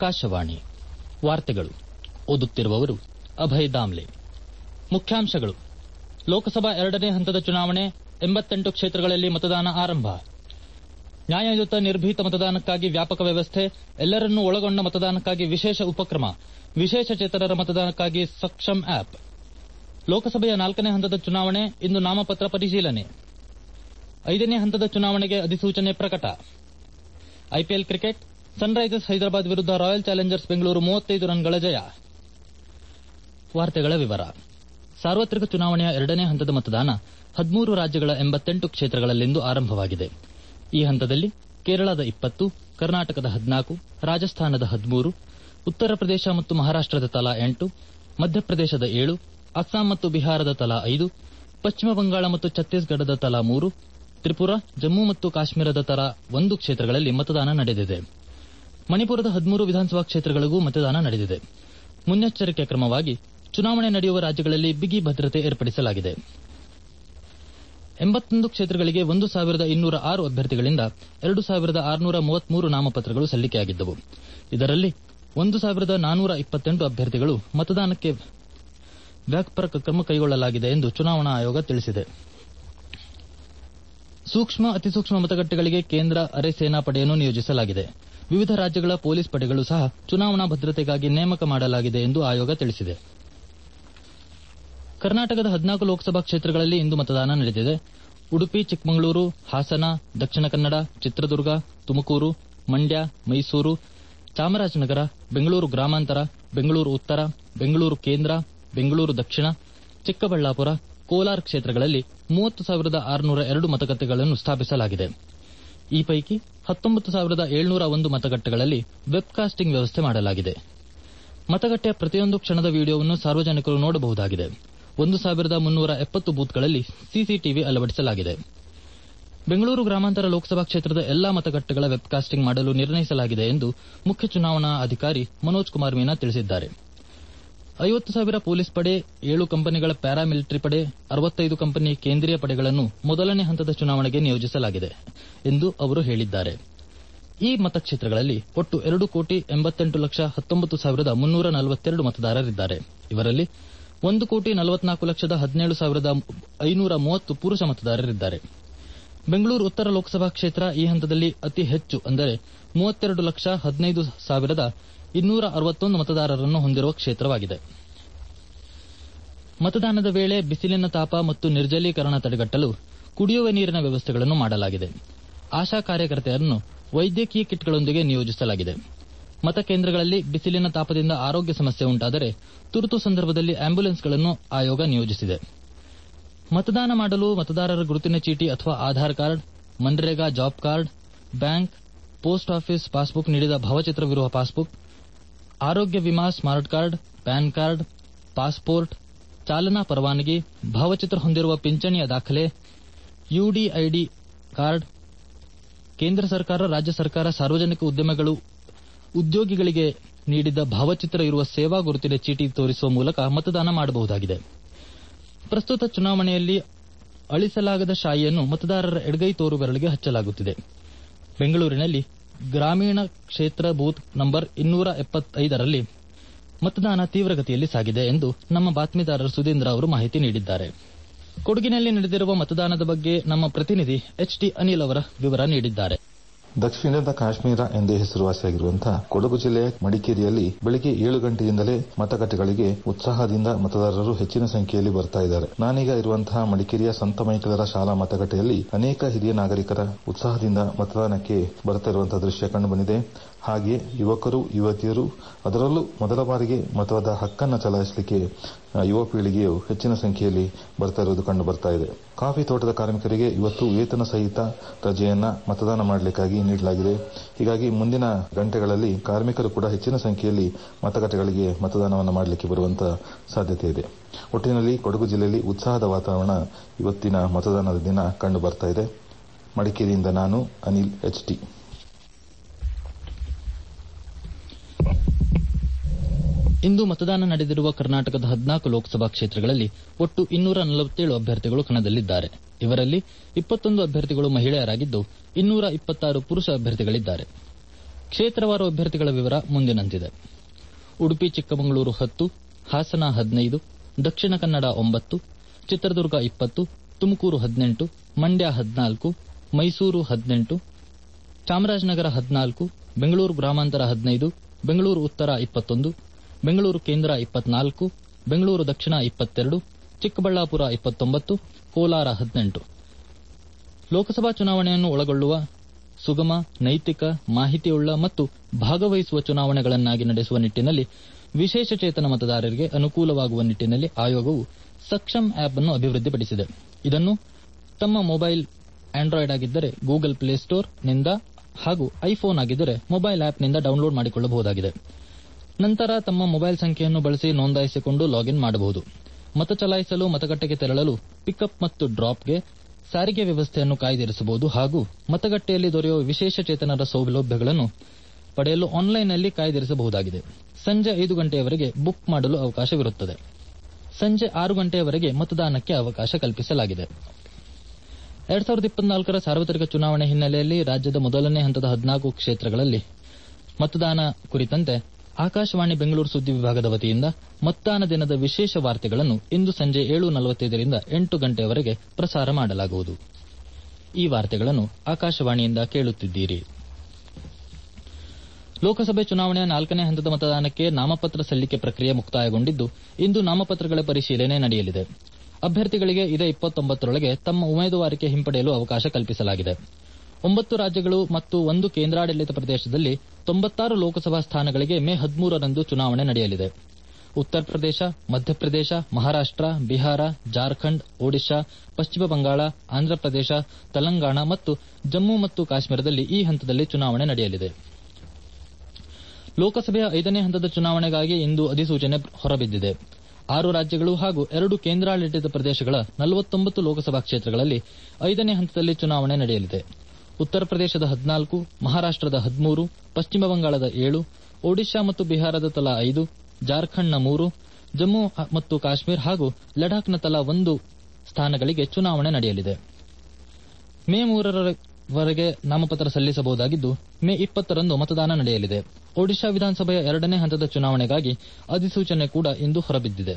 ಆಕಾಶವಾಣಿ ವಾರ್ತೆಗಳು ಓದುತ್ತಿರುವವರು ಅಭಯ್ ದಾಮ್ಲೆ. ಮುಖ್ಯಾಂಶಗಳು: ಲೋಕಸಭಾ 2ನೇ ಹಂತದ ಚುನಾವಣೆ 88 ಕ್ಷೇತ್ರಗಳಲ್ಲಿ ಮತದಾನ ಆರಂಭ. ನ್ಯಾಯಯುತ ನಿರ್ಭೀತ ಮತದಾನಕ್ಕಾಗಿ ವ್ಯಾಪಕ ವ್ಯವಸ್ಥೆ, ಎಲ್ಲರನ್ನೂ ಒಳಗೊಂಡ ಮತದಾನಕ್ಕಾಗಿ ವಿಶೇಷ ಉಪಕ್ರಮ, ವಿಶೇಷಚೇತನರ ಮತದಾನಕ್ಕಾಗಿ ಸಕ್ಷಮ್ ಆಪ್. ಲೋಕಸಭೆಯ 4ನೇ ಹಂತದ ಚುನಾವಣೆ ಇಂದು ನಾಮಪತ್ರ ಪರಿಶೀಲನೆ. 5ನೇ ಹಂತದ ಚುನಾವಣೆಗೆ ಅಧಿಸೂಚನೆ ಪ್ರಕಟ. ಐಪಿಎಲ್ ಕ್ರಿಕೆಟ್, ಸನ್ರೈಸರ್ಸ್ ಹೈದರಾಬಾದ್ ವಿರುದ್ಧ ರಾಯಲ್ ಚಾಲೆಂಜರ್ಸ್ ಬೆಂಗಳೂರು 35 ರನ್ಗಳ ಜಯ. ವಾರ್ತೆಗಳ ವಿವರ. ಸಾರ್ವತ್ರಿಕ ಚುನಾವಣೆಯ 2ನೇ ಹಂತದ ಮತದಾನ 13 ರಾಜ್ಯಗಳ 88 ಕ್ಷೇತ್ರಗಳಲ್ಲಿಂದು ಆರಂಭವಾಗಿದೆ. ಈ ಹಂತದಲ್ಲಿ ಕೇರಳದ 20, ಕರ್ನಾಟಕದ 14, ರಾಜಸ್ಥಾನದ 13, ಉತ್ತರ ಪ್ರದೇಶ ಮತ್ತು ಮಹಾರಾಷ್ಟದ ತಲಾ 8, ಮಧ್ಯಪ್ರದೇಶದ 7, ಅಸ್ಸಾಂ ಮತ್ತು ಬಿಹಾರದ ತಲಾ 5, ಪಶ್ಚಿಮ ಬಂಗಾಳ ಮತ್ತು ಛತ್ತೀಸ್ಗಢದ ತಲಾ 3, ತ್ರಿಪುರಾ, ಜಮ್ಮು ಮತ್ತು ಕಾಶ್ಮೀರದ ತಲಾ 1 ಕ್ಷೇತ್ರಗಳಲ್ಲಿ ಮತದಾನ ನಡೆದಿದೆ. ಮಣಿಪುರದ 13 ವಿಧಾನಸಭಾ ಕ್ಷೇತ್ರಗಳಿಗೂ ಮತದಾನ ನಡೆದಿದೆ. ಮುನ್ನೆಚ್ಚರಿಕೆ ಕ್ರಮವಾಗಿ ಚುನಾವಣೆ ನಡೆಯುವ ರಾಜ್ಯಗಳಲ್ಲಿ ಬಿಗಿ ಭದ್ರತೆ ಏರ್ಪಡಿಸಲಾಗಿದೆ. 81 ಕ್ಷೇತ್ರಗಳಿಗೆ 1206 ಅಭ್ಯರ್ಥಿಗಳಿಂದ 2633 ನಾಮಪತ್ರಗಳು ಸಲ್ಲಿಕೆಯಾಗಿದ್ದವು. ಇದರಲ್ಲಿ 1428 ಅಭ್ಯರ್ಥಿಗಳು ಮತದಾನಕ್ಕೆ ವ್ಯಾಪಕ ಕ್ರಮ ಕೈಗೊಳ್ಳಲಾಗಿದೆ ಎಂದು ಚುನಾವಣಾ ಆಯೋಗ ತಿಳಿಸಿದೆ. ಸೂಕ್ಷ್ಮ ಅತಿಸೂಕ್ಷ್ಮ ಮತಗಟ್ಟೆಗಳಿಗೆ ಕೇಂದ್ರ ಅರೆ ಸೇನಾ ಪಡೆಯನ್ನು ನಿಯೋಜಿಸಲಾಗಿದೆ. ವಿವಿಧ ರಾಜ್ಯಗಳ ಪೊಲೀಸ್ ಪಡೆಗಳು ಸಹ ಚುನಾವಣಾ ಭದ್ರತೆಗಾಗಿ ನೇಮಕ ಮಾಡಲಾಗಿದೆ ಎಂದು ಆಯೋಗ ತಿಳಿಸಿದೆ. ಕರ್ನಾಟಕದ 14 ಲೋಕಸಭಾ ಕ್ಷೇತ್ರಗಳಲ್ಲಿ ಇಂದು ಮತದಾನ ನಡೆದಿದೆ. ಉಡುಪಿ, ಚಿಕ್ಕಮಗಳೂರು, ಹಾಸನ, ದಕ್ಷಿಣ ಕನ್ನಡ, ಚಿತ್ರದುರ್ಗ, ತುಮಕೂರು, ಮಂಡ್ಯ, ಮೈಸೂರು, ಚಾಮರಾಜನಗರ, ಬೆಂಗಳೂರು ಗ್ರಾಮಾಂತರ, ಬೆಂಗಳೂರು ಉತ್ತರ, ಬೆಂಗಳೂರು ಕೇಂದ್ರ, ಬೆಂಗಳೂರು ದಕ್ಷಿಣ, ಚಿಕ್ಕಬಳ್ಳಾಪುರ, ಕೋಲಾರ ಕ್ಷೇತ್ರಗಳಲ್ಲಿ 30,602 ಮತಗಟ್ಟೆಗಳನ್ನು ಸ್ಥಾಪಿಸಲಾಗಿದೆ. ಈ ಪೈಕಿ 19,701 ಮತಗಟ್ಟೆಗಳಲ್ಲಿ ವೆಬ್ಕಾಸ್ಟಿಂಗ್ ವ್ಯವಸ್ಥೆ ಮಾಡಲಾಗಿದೆ. ಮತಗಟ್ಟೆಯ ಪ್ರತಿಯೊಂದು ಕ್ಷಣದ ವಿಡಿಯೋವನ್ನು ಸಾರ್ವಜನಿಕರು ನೋಡಬಹುದಾಗಿದೆ. 1,370 ಬೂತ್ಗಳಲ್ಲಿ ಸಿಸಿಟಿವಿ ಅಳವಡಿಸಲಾಗಿದೆ. ಬೆಂಗಳೂರು ಗ್ರಾಮಾಂತರ ಲೋಕಸಭಾ ಕ್ಷೇತ್ರದ ಎಲ್ಲಾ ಮತಗಟ್ಟೆಗಳ ವೆಬ್ಕಾಸ್ಟಿಂಗ್ ಮಾಡಲು ನಿರ್ಣಯಿಸಲಾಗಿದೆ ಎಂದು ಮುಖ್ಯ ಚುನಾವಣಾ ಅಧಿಕಾರಿ ಮನೋಜ್ ಕುಮಾರ್ ಮೀನಾ ತಿಳಿಸಿದ್ದಾರೆ. 50,000 ಪೊಲೀಸ್ ಪಡೆ, 7 ಕಂಪನಿಗಳ ಪ್ಯಾರಾಮಿಲಿಟರಿ ಪಡೆ, 65 ಕಂಪನಿ ಕೇಂದ್ರೀಯ ಪಡೆಗಳನ್ನು ಮೊದಲನೇ ಹಂತದ ಚುನಾವಣೆಗೆ ನಿಯೋಜಿಸಲಾಗಿದೆ ಎಂದು ಅವರು ಹೇಳಿದ್ದಾರೆ. ಈ ಮತಕ್ಷೇತ್ರಗಳಲ್ಲಿ ಒಟ್ಟು 2,88,19,342 ಮತದಾರರಿದ್ದಾರೆ. ಇವರಲ್ಲಿ 1,44,17,530 ಪುರುಷ ಮತದಾರರಿದ್ದಾರೆ. ಬೆಂಗಳೂರು ಉತ್ತರ ಲೋಕಸಭಾ ಕ್ಷೇತ್ರ ಈ ಹಂತದಲ್ಲಿ ಅತಿ ಹೆಚ್ಚು ಅಂದರೆ 32,15,261 ಮತದಾರರನ್ನು ಹೊಂದಿರುವ ಕ್ಷೇತ್ರವಾಗಿದೆ. ಮತದಾನದ ವೇಳೆ ಬಿಸಿಲಿನ ತಾಪ ಮತ್ತು ನಿರ್ಜಲೀಕರಣ ತಡೆಗಟ್ಟಲು ಕುಡಿಯುವ ನೀರಿನ ವ್ಯವಸ್ಥೆಗಳನ್ನು ಮಾಡಲಾಗಿದೆ. ಆಶಾ ಕಾರ್ಯಕರ್ತೆಯರನ್ನು ವೈದ್ಯಕೀಯ ಕಿಟ್ಗಳೊಂದಿಗೆ ನಿಯೋಜಿಸಲಾಗಿದೆ. ಮತಕೇಂದ್ರಗಳಲ್ಲಿ ಬಿಸಿಲಿನ ತಾಪದಿಂದ ಆರೋಗ್ಯ ಸಮಸ್ಯೆ ಉಂಟಾದರೆ ತುರ್ತು ಸಂದರ್ಭದಲ್ಲಿ ಆಂಬ್ಯುಲೆನ್ಸ್ಗಳನ್ನು ಆಯೋಗ ನಿಯೋಜಿಸಿದೆ. ಮತದಾನ ಮಾಡಲು ಮತದಾರರ ಗುರುತಿನ ಚೀಟಿ ಅಥವಾ Aadhaar card, MNREGA job card, bank, post office passbook ನೀಡಿದ ಭಾವಚಿತ್ರವಿರುವ ಪಾಸ್ಬುಕ್, ಆರೋಗ್ಯ ವಿಮಾ smart card, PAN card, passport, ಚಾಲನಾ ಪರವಾನಗಿ, ಭಾವಚಿತ್ರ ಹೊಂದಿರುವ ಪಿಂಚಣಿಯ ದಾಖಲೆ, ಯುಡಿಐಡಿ ಕಾರ್ಡ್, ಕೇಂದ್ರ ಸರ್ಕಾರ, ರಾಜ್ಯ ಸರ್ಕಾರ, ಸಾರ್ವಜನಿಕ ಉದ್ಯಮಗಳು, ಉದ್ಯೋಗಿಗಳಿಗೆ ನೀಡಿದ ಭಾವಚಿತ್ರ ಇರುವ ಸೇವಾ ಗುರುತಿನ ಚೀಟಿ ತೋರಿಸುವ ಮೂಲಕ ಮತದಾನ ಮಾಡಬಹುದಾಗಿದೆ. ಪ್ರಸ್ತುತ ಚುನಾವಣೆಯಲ್ಲಿ ಅಳಿಸಲಾಗದ ಶಾಯಿಯನ್ನು ಮತದಾರರ ಎಡಗೈ ತೋರು ಬೆರಳಿಗೆ ಹಚ್ಚಲಾಗುತ್ತಿದೆ. ಬೆಂಗಳೂರಿನಲ್ಲಿ ಗ್ರಾಮೀಣ ಕ್ಷೇತ್ರ ಬೂತ್ ನಂಬರ್ 275ರಲ್ಲಿ ಮತದಾನ ತೀವ್ರಗತಿಯಲ್ಲಿ ಸಾಗಿದೆ ಎಂದು ನಮ್ಮ ಬಾತ್ಮೀದಾರರು ಸುಧೀಂದ್ರ ಅವರು ಮಾಹಿತಿ ನೀಡಿದ್ದಾರೆ. ಕೊಡಗಿನಲ್ಲಿ ನಡೆದಿರುವ ಮತದಾನದ ಬಗ್ಗೆ ನಮ್ಮ ಪ್ರತಿನಿಧಿ ಎಚ್ಟಿ ಅನಿಲ್ ಅವರ ವಿವರ ನೀಡಿದ್ದಾರೆ. ದಕ್ಷಿಣದ ಕಾಶ್ಮೀರ ಎಂದೇ ಹೆಸರುವಾಸಿಯಾಗಿರುವಂತಹ ಕೊಡಗು ಜಿಲ್ಲೆಯ ಮಡಿಕೇರಿಯಲ್ಲಿ ಬೆಳಗ್ಗೆ 7 ಗಂಟೆಯಿಂದಲೇ ಮತಗಟ್ಟೆಗಳಿಗೆ ಉತ್ಸಾಹದಿಂದ ಮತದಾರರು ಹೆಚ್ಚಿನ ಸಂಖ್ಯೆಯಲ್ಲಿ ಬರ್ತಾ ಇದ್ದಾರೆ. ನಾನೀಗ ಇರುವಂತಹ ಮಡಿಕೇರಿಯ ಸಂತ ಮೈಕಲರ ಶಾಲಾ ಮತಗಟ್ಟೆಯಲ್ಲಿ ಅನೇಕ ಹಿರಿಯ ನಾಗರಿಕರ ಉತ್ಸಾಹದಿಂದ ಮತದಾನಕ್ಕೆ ಬರ್ತಾ ಇರುವಂತಹ ದೃಶ್ಯ ಕಂಡುಬಂದಿದೆ. ಹಾಗೆ ಯುವಕರು, ಯುವತಿಯರು, ಅದರಲ್ಲೂ ಮೊದಲ ಬಾರಿಗೆ ಮತದ ಹಕ್ಕನ್ನು ಚಲಾಯಿಸಲಿಕ್ಕೆ ಯುವ ಪೀಳಿಗೆಯು ಹೆಚ್ಚಿನ ಸಂಖ್ಯೆಯಲ್ಲಿ ಬರ್ತಾ ಇರುವುದು ಕಂಡು ಬರ್ತಾ ಇದೆ. ಕಾಫಿ ತೋಟದ ಕಾರ್ಮಿಕರಿಗೆ ಇವತ್ತು ವೇತನ ಸಹಿತ ರಜೆಯನ್ನ ಮತದಾನ ಮಾಡಲಿಕ್ಕಾಗಿ ನೀಡಲಾಗಿದೆ. ಹೀಗಾಗಿ ಮುಂದಿನ ಗಂಟೆಗಳಲ್ಲಿ ಕಾರ್ಮಿಕರು ಕೂಡ ಹೆಚ್ಚಿನ ಸಂಖ್ಯೆಯಲ್ಲಿ ಮತಗಟ್ಟೆಗಳಿಗೆ ಮತದಾನವನ್ನು ಮಾಡಲಿಕ್ಕೆ ಬರುವಂತಹ ಸಾಧ್ಯತೆ ಇದೆ. ಒಟ್ಟಿನಲ್ಲಿ ಕೊಡಗು ಜಿಲ್ಲೆಯಲ್ಲಿ ಉತ್ಸಾಹದ ವಾತಾವರಣ ಇವತ್ತಿನ ಮತದಾನದ ದಿನ ಕಂಡು ಬರ್ತಾ ಇದೆ. ಮಡಿಕೇರಿಯಿಂದ ನಾನು ಅನಿಲ್ ಎಚ್ಟಿ. ಇಂದು ಮತದಾನ ನಡೆದಿರುವ ಕರ್ನಾಟಕದ 14 ಲೋಕಸಭಾ ಕ್ಷೇತ್ರಗಳಲ್ಲಿ ಒಟ್ಟು 247 ಅಭ್ಯರ್ಥಿಗಳು ಕಣದಲ್ಲಿದ್ದಾರೆ. ಇವರಲ್ಲಿ 21 ಅಭ್ಯರ್ಥಿಗಳು ಮಹಿಳೆಯರಾಗಿದ್ದು 226 ಪುರುಷ ಅಭ್ಯರ್ಥಿಗಳಿದ್ದಾರೆ. ಕ್ಷೇತ್ರವಾರು ಅಭ್ಯರ್ಥಿಗಳ ವಿವರ ಮುಂದಿನಂತಿದೆ. ಉಡುಪಿ ಚಿಕ್ಕಮಗಳೂರು 10, ಹಾಸನ 15, ದಕ್ಷಿಣ ಕನ್ನಡ 9, ಚಿತ್ರದುರ್ಗ 20, ತುಮಕೂರು 18, ಮಂಡ್ಯ 14, ಮೈಸೂರು 18, ಚಾಮರಾಜನಗರ 14, ಬೆಂಗಳೂರು ಗ್ರಾಮಾಂತರ 15, ಬೆಂಗಳೂರು ಉತ್ತರ 21, ಬೆಂಗಳೂರು ಕೇಂದ್ರ 24, ಬೆಂಗಳೂರು ದಕ್ಷಿಣ 22, ಚಿಕ್ಕಬಳ್ಳಾಪುರ 29, ಕೋಲಾರ 18. ಲೋಕಸಭಾ ಚುನಾವಣೆಯನ್ನು ಒಳಗೊಳ್ಳುವ ಸುಗಮ, ನೈತಿಕ, ಮಾಹಿತಿಯುಳ್ಳ ಮತ್ತು ಭಾಗವಹಿಸುವ ಚುನಾವಣೆಗಳನ್ನಾಗಿ ನಡೆಸುವ ನಿಟ್ಟಿನಲ್ಲಿ ವಿಶೇಷಚೇತನ ಮತದಾರರಿಗೆ ಅನುಕೂಲವಾಗುವ ನಿಟ್ಟಿನಲ್ಲಿ ಆಯೋಗವು ಸಕ್ಷಮ್ ಆಪ್ ಅನ್ನು ಅಭಿವೃದ್ಧಿಪಡಿಸಿದೆ. ಇದನ್ನು ತಮ್ಮ ಮೊಬೈಲ್ ಆಂಡ್ರಾಯ್ಡ್ ಆಗಿದ್ದರೆ ಗೂಗಲ್ ಪ್ಲೇಸ್ಟೋರ್ ನಿಂದ ಹಾಗೂ ಐಫೋನ್ ಆಗಿದ್ದರೆ ಮೊಬೈಲ್ ಆಪ್ನಿಂದ ಡೌನ್ಲೋಡ್ ಮಾಡಿಕೊಳ್ಳಬಹುದಾಗಿದೆ. ನಂತರ ತಮ್ಮ ಮೊಬೈಲ್ ಸಂಖ್ಯೆಯನ್ನು ಬಳಸಿ ನೋಂದಾಯಿಸಿಕೊಂಡು ಲಾಗಿನ್ ಮಾಡಬಹುದು. ಮತ ಚಲಾಯಿಸಲು ಮತಗಟ್ಟೆಗೆ ತೆರಳಲು ಪಿಕಪ್ ಮತ್ತು ಡ್ರಾಪ್ಗೆ ಸಾರಿಗೆ ವ್ಯವಸ್ಥೆಯನ್ನು ಕಾಯ್ದಿರಿಸಬಹುದು ಹಾಗೂ ಮತಗಟ್ಟೆಯಲ್ಲಿ ದೊರೆಯುವ ವಿಶೇಷಚೇತನರ ಸೌಲಭ್ಯಗಳನ್ನು ಪಡೆಯಲು ಆನ್ಲೈನ್ನಲ್ಲಿ ಕಾಯ್ದಿರಿಸಬಹುದಾಗಿದೆ. ಸಂಜೆ 5 ಗಂಟೆಯವರೆಗೆ ಬುಕ್ ಮಾಡಲು ಅವಕಾಶವಿರುತ್ತದೆ. ಸಂಜೆ 6 ಗಂಟೆಯವರೆಗೆ ಮತದಾನಕ್ಕೆ ಅವಕಾಶ ಕಲ್ಪಿಸಲಾಗಿದೆ. 2024ರ ಸಾರ್ವತ್ರಿಕ ಚುನಾವಣೆ ಹಿನ್ನೆಲೆಯಲ್ಲಿ ರಾಜ್ಯದ ಮೊದಲನೇ ಹಂತದ 14 ಕ್ಷೇತ್ರಗಳಲ್ಲಿ ಮತದಾನ ಕುರಿತಂತೆ ಆಕಾಶವಾಣಿ ಬೆಂಗಳೂರು ಸುದ್ದಿ ವಿಭಾಗದ ವತಿಯಿಂದ ಮತದಾನ ದಿನದ ವಿಶೇಷ ವಾರ್ತೆಗಳನ್ನು ಇಂದು ಸಂಜೆ 7:45ರಿಂದ 8 ಗಂಟೆಯವರೆಗೆ ಪ್ರಸಾರ ಮಾಡಲಾಗುವುದು. ಈ ವಾರ್ತೆಗಳನ್ನು ಆಕಾಶವಾಣಿಯಿಂದ ಕೇಳುತ್ತಿದ್ದೀರಿ. ಲೋಕಸಭೆ ಚುನಾವಣೆಯ 4ನೇ ಹಂತದ ಮತದಾನಕ್ಕೆ ನಾಮಪತ್ರ ಸಲ್ಲಿಕೆ ಪ್ರಕ್ರಿಯೆ ಮುಕ್ತಾಯಗೊಂಡಿದ್ದು, ಇಂದು ನಾಮಪತ್ರಗಳ ಪರಿಶೀಲನೆ ನಡೆಯಲಿದೆ. ಅಭ್ಯರ್ಥಿಗಳಿಗೆ ಇದೇ 29ರೊಳಗೆ ತಮ್ಮ ಉಮೇದುವಾರಿಕೆ ಹಿಂಪಡೆಯಲು ಅವಕಾಶ ಕಲ್ಪಿಸಲಾಗಿದೆ. 9 ರಾಜ್ಯಗಳು ಮತ್ತು 1 ಕೇಂದ್ರಾಡಳಿತ ಪ್ರದೇಶದಲ್ಲಿ 96 ಲೋಕಸಭಾ ಸ್ಥಾನಗಳಿಗೆ ಮೇ 13ರಂದು ಚುನಾವಣೆ ನಡೆಯಲಿದೆ. ಉತ್ತರ ಪ್ರದೇಶ, ಮಧ್ಯಪ್ರದೇಶ, ಮಹಾರಾಷ್ಟ್ರ, ಬಿಹಾರ, ಜಾರ್ಖಂಡ್, ಒಡಿಶಾ, ಪಶ್ಚಿಮ ಬಂಗಾಳ, ಆಂಧ್ರಪ್ರದೇಶ, ತೆಲಂಗಾಣ ಮತ್ತು ಜಮ್ಮು ಮತ್ತು ಕಾಶ್ಮೀರದಲ್ಲಿ ಈ ಹಂತದಲ್ಲಿ ಚುನಾವಣೆ ನಡೆಯಲಿದೆ. ಲೋಕಸಭೆಯ 5ನೇ ಹಂತದ ಚುನಾವಣೆಗಾಗಿ ಇಂದು ಅಧಿಸೂಚನೆ ಹೊರಬಿದ್ದಿದೆ. 6 ರಾಜ್ಯಗಳು ಹಾಗೂ 2 ಕೇಂದ್ರಾಡಳಿತ ಪ್ರದೇಶಗಳ 49 ಲೋಕಸಭಾ ಕ್ಷೇತ್ರಗಳಲ್ಲಿ 5ನೇ ಹಂತದಲ್ಲಿ ಚುನಾವಣೆ ನಡೆಯಲಿದೆ. ಉತ್ತರ ಪ್ರದೇಶದ 14, ಮಹಾರಾಷ್ಟ್ರದ 13, ಪಶ್ಚಿಮ ಬಂಗಾಳದ 7, ಒಡಿಶಾ ಮತ್ತು ಬಿಹಾರದ ತಲಾ 5, ಜಾರ್ಖಂಡ್ನ 3, ಜಮ್ಮು ಮತ್ತು ಕಾಶ್ಮೀರ ಹಾಗೂ ಲಡಾಖ್ನ ತಲಾ 1 ಸ್ಥಾನಗಳಿಗೆ ಚುನಾವಣೆ ನಡೆಯಲಿದೆ. ಮೇ 3ರವರೆಗೆ ನಾಮಪತ್ರ ಸಲ್ಲಿಸಬಹುದಾಗಿದ್ದು, ಮೇ 20ರಂದು ಮತದಾನ ನಡೆಯಲಿದೆ. ಒಡಿಶಾ ವಿಧಾನಸಭೆಯ 2ನೇ ಹಂತದ ಚುನಾವಣೆಗಾಗಿ ಅಧಿಸೂಚನೆ ಕೂಡ ಇಂದು ಹೊರಬಿದ್ದಿದೆ.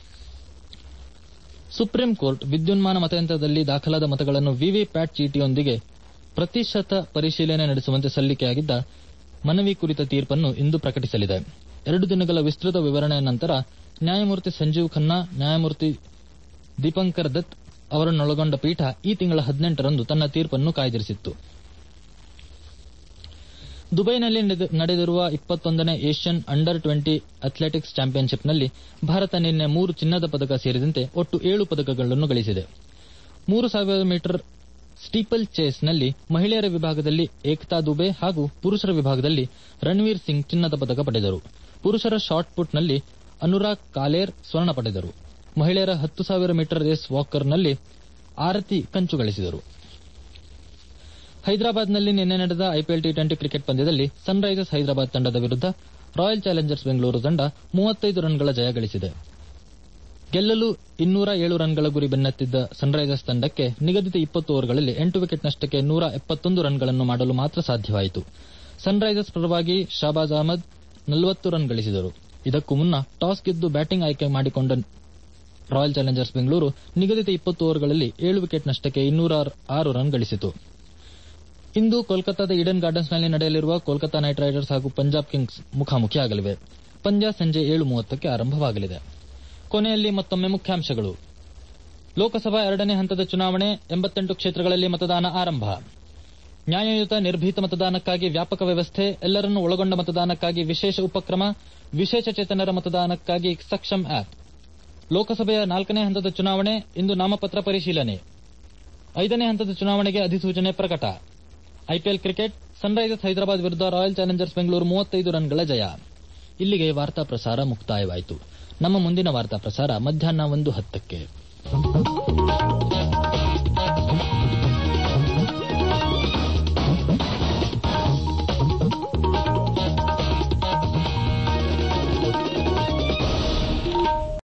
ಸುಪ್ರೀಂ ಕೋರ್ಟ್ ವಿದ್ಯುನ್ಮಾನ ಮತಯಂತ್ರದಲ್ಲಿ ದಾಖಲಾದ ಮತಗಳನ್ನು ವಿವಿಪ್ಯಾಟ್ ಚೀಟಿಯೊಂದಿಗೆ ಪ್ರತಿಶತ ಪರಿಶೀಲನೆ ನಡೆಸುವಂತೆ ಸಲ್ಲಿಕೆಯಾಗಿದ್ದ ಮನವಿ ಕುರಿತ ತೀರ್ಪನ್ನು ಇಂದು ಪ್ರಕಟಿಸಲಿದೆ. 2 ದಿನಗಳ ವಿಸ್ತೃತ ವಿವರಣೆಯ ನಂತರ ನ್ಯಾಯಮೂರ್ತಿ ಸಂಜೀವ್ ಖನ್ನಾ, ನ್ಯಾಯಮೂರ್ತಿ ದೀಪಂಕರ್ ದತ್ ಅವರನ್ನೊಳಗೊಂಡ ಪೀಠ ಈ ತಿಂಗಳ 18ರಂದು ತನ್ನ ತೀರ್ಪನ್ನು ಕಾಯ್ದಿರಿಸಿತ್ತು. ದುಬೈನಲ್ಲಿ ನಡೆದಿರುವ 21ನೇ ಏಷ್ಯನ್ ಅಂಡರ್ 20 ಅಥ್ಲೆಟಿಕ್ಸ್ ಚಾಂಪಿಯನ್ಶಿಪ್ನಲ್ಲಿ ಭಾರತ ನಿನ್ನೆ 3 ಚಿನ್ನದ ಪದಕ ಸೇರಿದಂತೆ ಒಟ್ಟು 7 ಪದಕಗಳನ್ನು ಗಳಿಸಿದೆ. 3000 ಮೀಟರ್ ಸ್ಟೀಪಲ್ ಚೇಸ್ನಲ್ಲಿ ಮಹಿಳೆಯರ ವಿಭಾಗದಲ್ಲಿ ಏಕ್ತಾ ದುಬೆ ಹಾಗೂ ಪುರುಷರ ವಿಭಾಗದಲ್ಲಿ ರಣವೀರ್ ಸಿಂಗ್ ಚಿನ್ನದ ಪದಕ ಪಡೆದರು. ಪುರುಷರ ಶಾಟ್ ಪುಟ್ನಲ್ಲಿ ಅನುರಾಗ್ ಕಾಲೇರ್ ಸ್ವರ್ಣ ಪಡೆದರು. ಮಹಿಳೆಯರ 10,000 ಮೀಟರ್ ರೇಸ್ ವಾಕರ್ನಲ್ಲಿ ಆರತಿ ಕಂಚು ಗಳಿಸಿದರು. ಹೈದರಾಬಾದ್ನಲ್ಲಿ ನಿನ್ನೆ ನಡೆದ ಐಪಿಎಲ್ ಟಿ20 ಕ್ರಿಕೆಟ್ ಪಂದ್ಯದಲ್ಲಿ ಸನ್ರೈಸರ್ಸ್ ಹೈದರಾಬಾದ್ ತಂಡದ ವಿರುದ್ಧ ರಾಯಲ್ ಚಾಲೆಂಜರ್ಸ್ ಬೆಂಗಳೂರು ತಂಡ 35 ರನ್ಗಳ ಜಯ ಗಳಿಸಿದೆ. ಗೆಲ್ಲಲು 207 ರನ್ಗಳ ಗುರಿ ಬೆನ್ನತ್ತಿದ್ದ ಸನ್ರೈಸರ್ಸ್ ತಂಡಕ್ಕೆ ನಿಗದಿತ 20 ಓವರ್ಗಳಲ್ಲಿ 8 ವಿಕೆಟ್ ನಷ್ಟಕ್ಕೆ 171 ರನ್ಗಳನ್ನು ಮಾಡಲು ಮಾತ್ರ ಸಾಧ್ಯವಾಯಿತು. ಸನ್ರೈಸರ್ಸ್ ಪರವಾಗಿ ಶಾಬಾಜ್ ಅಹಮದ್ 40 ರನ್ ಗಳಿಸಿದರು. ಇದಕ್ಕೂ ಮುನ್ನ ಟಾಸ್ ಗೆದ್ದು ಬ್ಯಾಟಿಂಗ್ ಆಯ್ಕೆ ಮಾಡಿಕೊಂಡ ರಾಯಲ್ ಚಾಲೆಂಜರ್ಸ್ ಬೆಂಗಳೂರು ನಿಗದಿತ 20 ಓವರ್ಗಳಲ್ಲಿ 7 ವಿಕೆಟ್ ನಷ್ಟಕ್ಕೆ 206 ರನ್ ಗಳಿಸಿತು. ಇಂದು ಕೋಲ್ಕತಾದ ಈಡನ್ ಗಾರ್ಡನ್ಸ್ನಲ್ಲಿ ನಡೆಯಲಿರುವ ಕೋಲ್ಕತಾ ನೈಟ್ ರೈಡರ್ಸ್ ಹಾಗೂ ಪಂಜಾಬ್ ಕಿಂಗ್ಸ್ ಮುಖಾಮುಖಿಯಾಗಲಿವೆ. ಪಂದ್ಯ ಸಂಜೆ 7:30ಕ್ಕೆ ಆರಂಭವಾಗಲಿದೆ. ಕೊನೆಯಲ್ಲಿ ಮತ್ತೊಮ್ಮೆ ಮುಖ್ಯಾಂಶಗಳು. ಲೋಕಸಭಾ 2ನೇ ಹಂತದ ಚುನಾವಣೆ 88 ಕ್ಷೇತ್ರಗಳಲ್ಲಿ ಮತದಾನ ಆರಂಭ. ನ್ಯಾಯಯುತ ನಿರ್ಭೀತ ಮತದಾನಕ್ಕಾಗಿ ವ್ಯಾಪಕ ವ್ಯವಸ್ಥೆ, ಎಲ್ಲರನ್ನೂ ಒಳಗೊಂಡ ಮತದಾನಕ್ಕಾಗಿ ವಿಶೇಷ ಉಪಕ್ರಮ, ವಿಶೇಷಚೇತನರ ಮತದಾನಕ್ಕಾಗಿ ಸಕ್ಷಮ್ ಆಪ್. ಲೋಕಸಭೆಯ 4ನೇ ಹಂತದ ಚುನಾವಣೆ, ಇಂದು ನಾಮಪತ್ರ ಪರಿಶೀಲನೆ. 5ನೇ ಹಂತದ ಚುನಾವಣೆಗೆ ಅಧಿಸೂಚನೆ ಪ್ರಕಟ. ಐಪಿಎಲ್ ಕ್ರಿಕೆಟ್, ಸನ್ರೈಸರ್ಸ್ ಹೈದರಾಬಾದ್ ವಿರುದ್ಧ ರಾಯಲ್ ಚಾಲೆಂಜರ್ಸ್ ಬೆಂಗಳೂರು 35 ರನ್ಗಳ ಜಯ. ಇಲ್ಲಿಗೆ ವಾರ್ತಾ ಪ್ರಸಾರ ಮುಕ್ತಾಯವಾಯಿತು. ನಮ್ಮ ಮುಂದಿನ ವಾರ್ತಾ ಪ್ರಸಾರ ಮಧ್ಯಾಹ್ನ 1:10ಕ್ಕೆ.